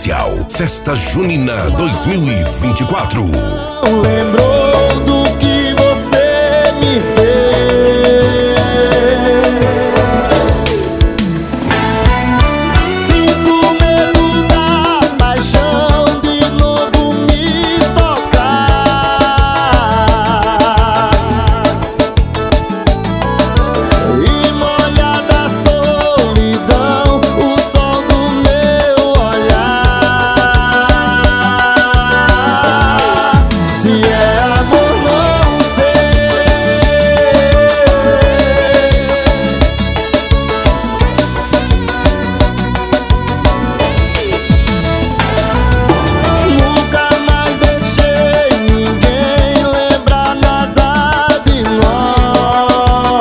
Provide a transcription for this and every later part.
especial Festa Junina 2024. Lembrou do que você me fez? Sinto medo da paixão de novo me tocar e molhar da solidão o sol do meu olhar. Se é amor, não sei. Nunca mais deixei ninguém lembrar nada de nós.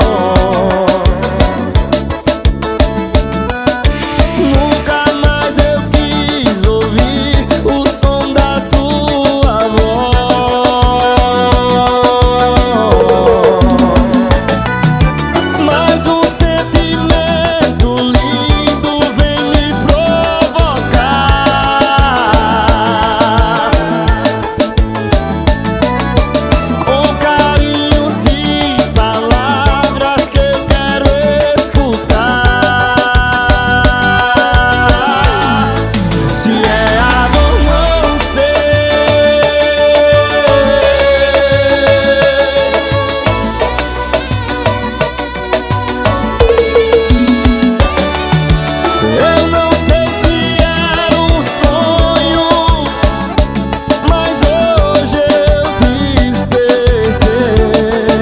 Nunca mais eu quis ouvir o som da sua voz. Mas um sentimento lindo vem me provocar, com carinhos e palavras que eu quero escutar. Se é amor, não sei. Eu não sei se era um sonho, mas hoje eu despertei,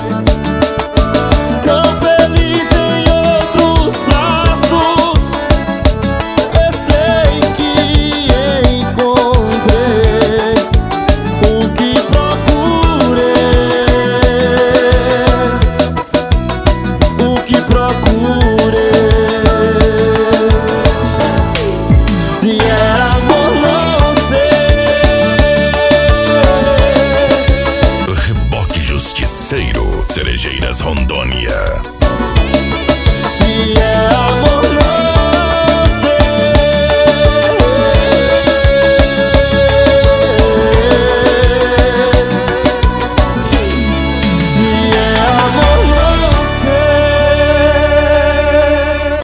tão feliz em outros braços. Eu sei que encontrei o que procurei, o que procurei. Se é amor, não sei. Reboque Justiceiro, Cerejeiras, Rondônia. Se é amor,